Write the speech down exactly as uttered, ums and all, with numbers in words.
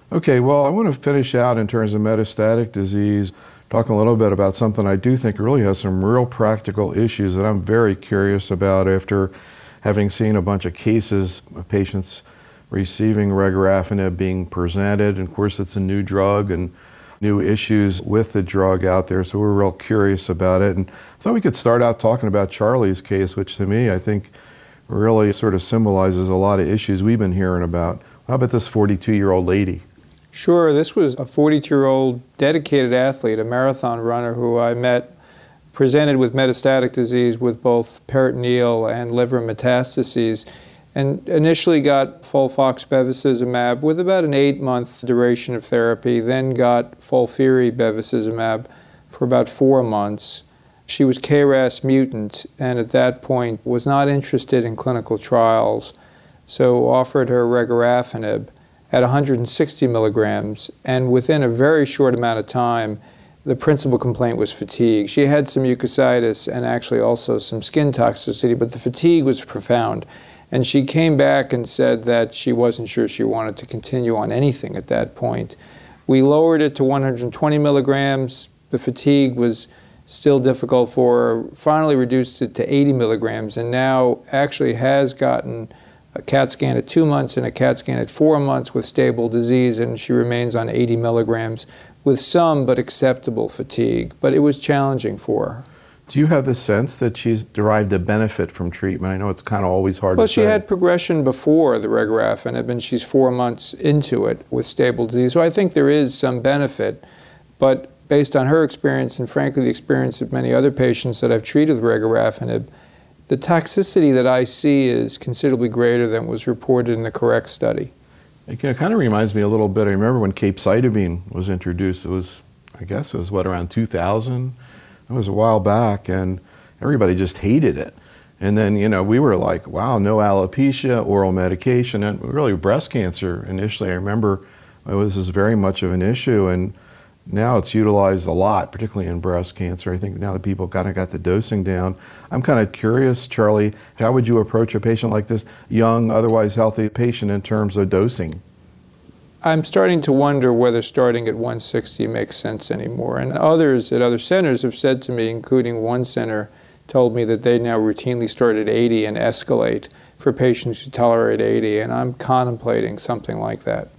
Okay, well, I want to finish out in terms of metastatic disease, talking a little bit about something I do think really has some real practical issues that I'm very curious about after having seen a bunch of cases of patients receiving regorafenib being presented. And of course, it's a new drug and new issues with the drug out there, so we're real curious about it. And I thought we could start out talking about Charlie's case, which to me, I think really sort of symbolizes a lot of issues we've been hearing about. How about this forty-two-year-old lady? Sure, this was a forty-two-year-old dedicated athlete, a marathon runner who I met, presented with metastatic disease with both peritoneal and liver metastases, and initially got FOLFOX bevacizumab with about an eight-month duration of therapy, then got FOLFIRI bevacizumab for about four months. She was K R A S mutant, and at that point was not interested in clinical trials, so offered her regorafenib at one hundred sixty milligrams, and within a very short amount of time, the principal complaint was fatigue. She had some mucositis and actually also some skin toxicity, but the fatigue was profound. And she came back and said that she wasn't sure she wanted to continue on anything at that point. We lowered it to one hundred twenty milligrams. The fatigue was still difficult for her, finally reduced it to eighty milligrams, and now actually has gotten a CAT scan at two months and a CAT scan at four months with stable disease, and she remains on eighty milligrams with some but acceptable fatigue. But it was challenging for her. Do you have the sense that she's derived a benefit from treatment? I know it's kind of always hard well, to say. Well, she had progression before the regorafenib, and she's four months into it with stable disease. So I think there is some benefit, but based on her experience and frankly the experience of many other patients that I've treated with regorafenib, the toxicity that I see is considerably greater than was reported in the CORRECT study. It kind of reminds me a little bit, I remember when capecitabine was introduced, it was, I guess it was what, around two thousand? It was a while back, and everybody just hated it. And then, you know, we were like, wow, no alopecia, oral medication, and really breast cancer initially. I remember it was this very much of an issue, and now it's utilized a lot, particularly in breast cancer. I think now that people kind of got the dosing down. I'm kind of curious, Charlie, how would you approach a patient like this, young, otherwise healthy patient in terms of dosing? I'm starting to wonder whether starting at one sixty makes sense anymore. And others at other centers have said to me, including one center, told me that they now routinely start at eighty and escalate for patients who tolerate eighty, and I'm contemplating something like that.